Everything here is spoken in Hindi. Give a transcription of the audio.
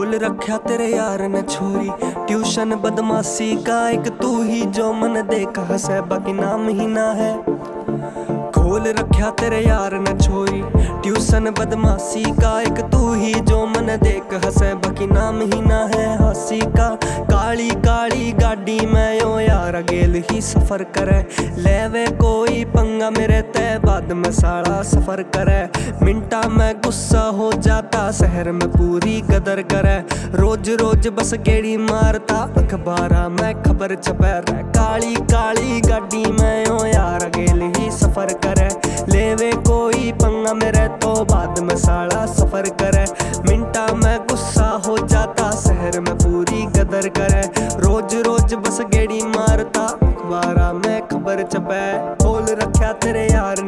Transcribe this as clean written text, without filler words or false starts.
खोल रखा तेरे यार ने छोरी, ट्यूशन बदमाशी का एक तू ही जो मन देखा हसे बाकी नाम ही ना है। खोल रखा तेरे यार ने छोरी, ट्यूशन बदमाशी का एक तू ही जो मन देख हसे बाकी नाम ही ना है। हंसी का काली काली गाड़ी में यो यार गेल ही सफर करे, लेवे कोई पंगा मेरे तय बाद में साड़ा सफर करे। मिनटा में गुस्सा हो जाता शहर में पूरी कदर करे, रोज रोज बस गेड़ी मारता अखबारा में खबर छपे रहे। काली काली गाड़ी में यो यार गेल ही सफर करे, लेवे कोई पंगा मेरे तो बाद में साड़ा सफर करे। मिनटा में गुस्सा हो जाता शहर में पूरी कदर करे, रोज रोज बस गेड़ी मारता अखबारा में खबर छपे। खोल रखा तेरे यार